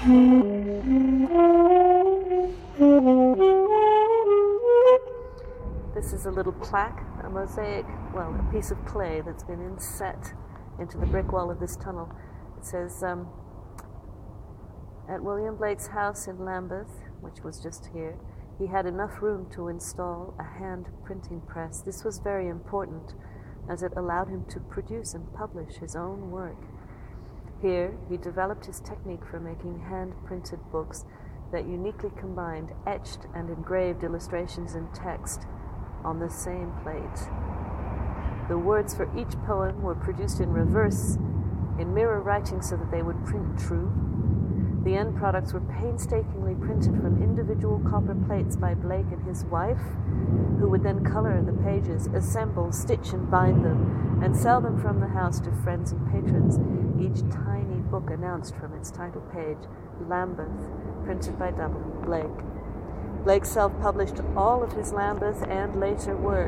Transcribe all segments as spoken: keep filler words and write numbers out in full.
This is a little plaque, a mosaic, well, a piece of clay that's been inset into the brick wall of this tunnel. It says, um, at William Blake's house in Lambeth, which was just here, he had enough room to install a hand printing press. This was very important, as it allowed him to produce and publish his own work. Here, he developed his technique for making hand-printed books that uniquely combined etched and engraved illustrations and text on the same plate. The words for each poem were produced in reverse, in mirror writing so that they would print true. The end products were painstakingly printed from individual copper plates by Blake and his wife, who would then color the pages, assemble, stitch, and bind them, and sell them from the house to friends and patrons. Each tiny book announced from its title page, Lambeth, printed by W. Blake. Blake self-published all of his Lambeth and later work.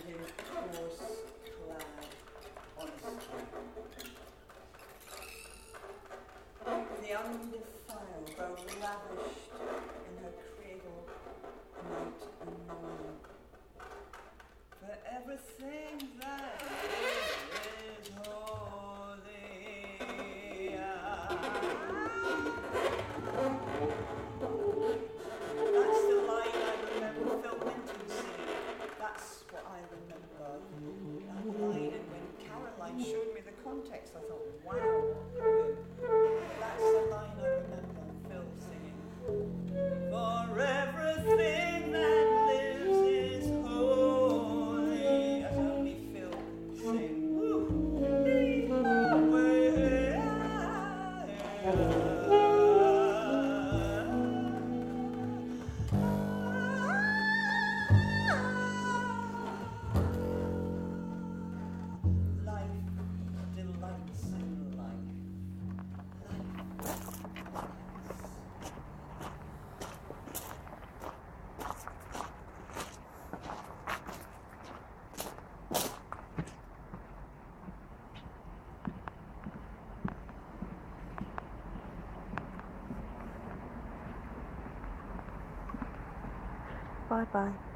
his coarse clad honesty. The undefiled, though lavished in her cradle night and morning. For everything that is holy. That's the line I remember Phil Minton singing. That's what I remember. That line, and when Caroline showed me the context, I thought, wow, what that's the line I remember Phil singing. For everything that lives is holy. As only Phil can sing. Woo. Life delights in life. Bye bye.